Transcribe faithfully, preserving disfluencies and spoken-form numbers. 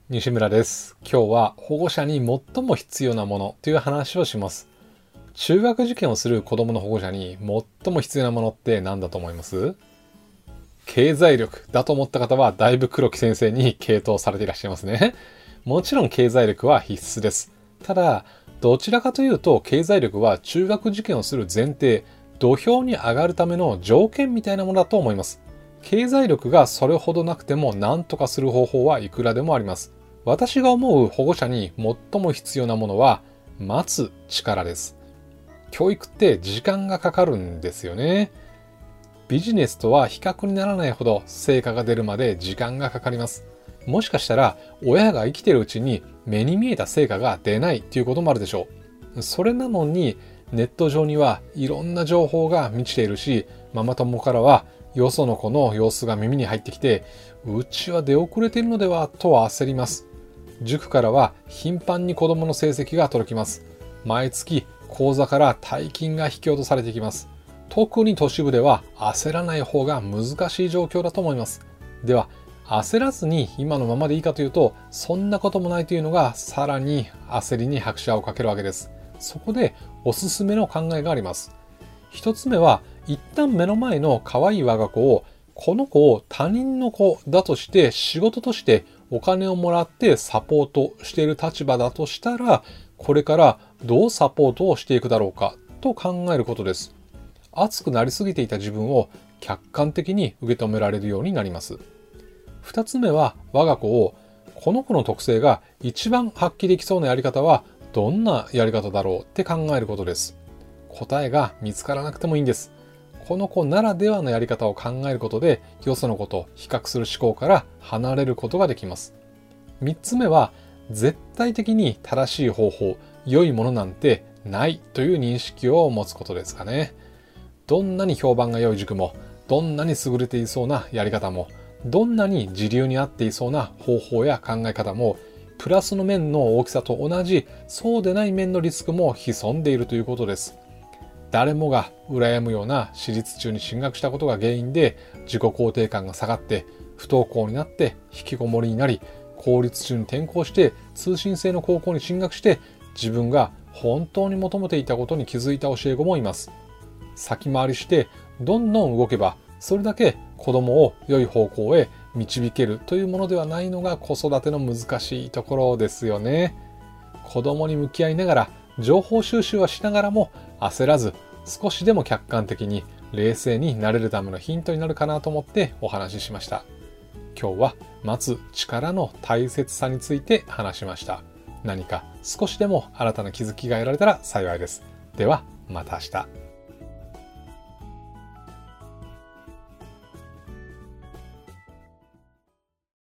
西村です。今日は保護者に最も必要なものという話をします。中学受験をする子供の保護者に最も必要なものって何だと思います？経済力だと思った方はだいぶ黒木先生に傾倒されていらっしゃいますね。もちろん経済力は必須です。ただ、どちらかというと経済力は中学受験をする前提、土俵に上がるための条件みたいなものだと思います。経済力がそれほどなくても何とかする方法はいくらでもあります。私が思う保護者に最も必要なものは待つ力です。教育って時間がかかるんですよね。ビジネスとは比較にならないほど成果が出るまで時間がかかります。もしかしたら親が生きているうちに目に見えた成果が出ないということもあるでしょう。それなのにネット上にはいろんな情報が満ちているし、ママ友からはよその子の様子が耳に入ってきて、うちは出遅れているのではと焦ります。塾からは頻繁に子供の成績が届きます。毎月口座から大金が引き落とされてきます。特に都市部では焦らない方が難しい状況だと思います。では、焦らずに今のままでいいかというと、そんなこともないというのがさらに焦りに拍車をかけるわけです。そこでおすすめの考えがあります。一つ目は、一旦目の前の可愛い我が子を、この子を他人の子だとして仕事としてお金をもらってサポートしている立場だとしたら、これからどうサポートをしていくだろうかと考えることです。熱くなりすぎていた自分を客観的に受け止められるようになります。二つ目は、我が子を、この子の特性が一番発揮できそうなやり方はどんなやり方だろうって考えることです。答えが見つからなくてもいいんです。この子ならではのやり方を考えることで、よその子と比較する思考から離れることができます。三つ目は、絶対的に正しい方法、良いものなんてないという認識を持つことですかね。どんなに評判が良い塾も、どんなに優れていそうなやり方も、どんなに時流に合っていそうな方法や考え方も、プラスの面の大きさと同じ、そうでない面のリスクも潜んでいるということです。誰もが羨むような私立中に進学したことが原因で自己肯定感が下がって不登校になって引きこもりになり、公立中に転校して通信制の高校に進学して自分が本当に求めていたことに気づいた教え子もいます。先回りしてどんどん動けばそれだけ子供を良い方向へ導けるというものではないのが子育ての難しいところですよね。子供に向き合いながら情報収集はしながらも焦らず少しでも客観的に冷静になれるためのヒントになるかなと思ってお話ししました。今日は待つ力の大切さについて話しました。何か少しでも新たな気づきが得られたら幸いです。ではまた明日。